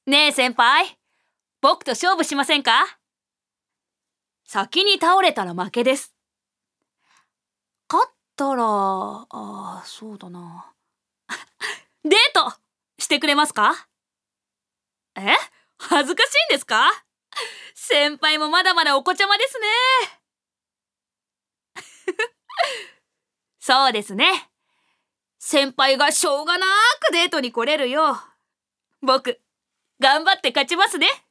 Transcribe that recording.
ねえ先輩、僕と勝負しませんか？先に倒れたら負けです。勝ったら、そうだな。デートしてくれますか？え？恥ずかしいんですか？先輩もまだまだお子ちゃまですね。そうですね。先輩がしょうがなくデートに来れるよう、僕、頑張って勝ちますね。